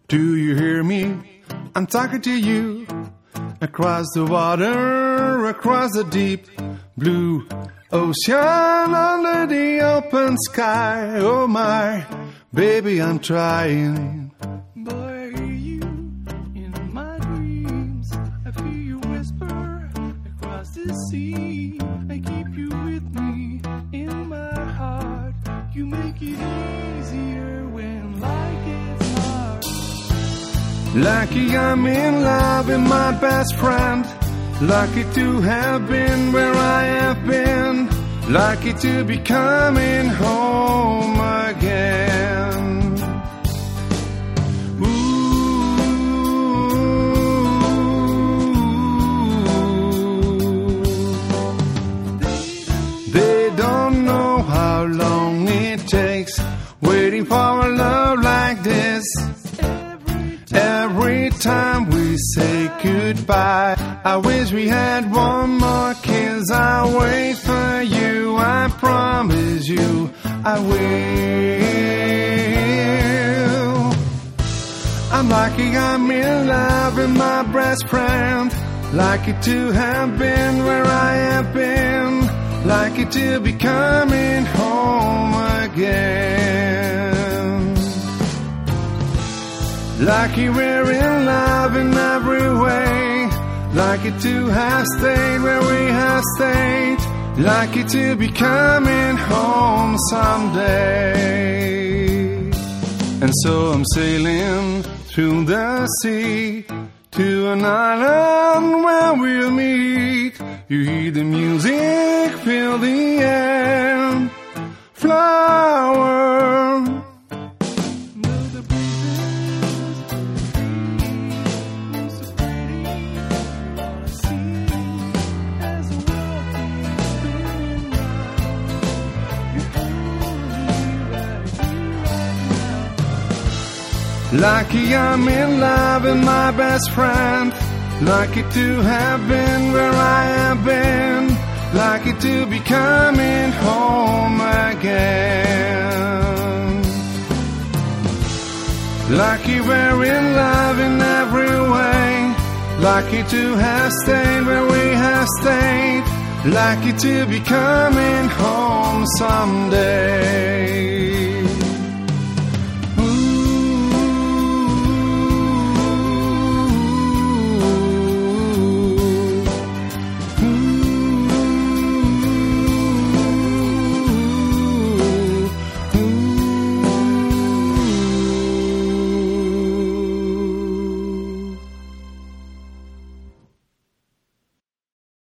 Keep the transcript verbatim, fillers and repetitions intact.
Do you hear me? I'm talking to you. Across the water, across the deep blue ocean, under the open sky. Oh my, baby, I'm trying. Boy, I hear you in my dreams. I feel you whisper across the sea. I keep you with me in my heart. You make it easier when life gets hard. Lucky I'm in love with my best friend. Lucky to have been where I have been. Lucky to be coming home again. Ooh. They don't know how long it takes waiting for a love like this. Every time we say goodbye, I wish we had one more kiss. I'll wait for you, I promise you I will. I'm lucky I'm in love with my best friend. Lucky to have been where I have been. Lucky to be coming home again. Lucky we're in love in every way. Lucky to have stayed where we have stayed. Lucky to be coming home someday. And so I'm sailing through the sea to an island where we'll meet. You hear the music, feel the air. Flower. Lucky I'm in love with my best friend. Lucky to have been where I have been. Lucky to be coming home again. Lucky we're in love in every way. Lucky to have stayed where we have stayed. Lucky to be coming home someday.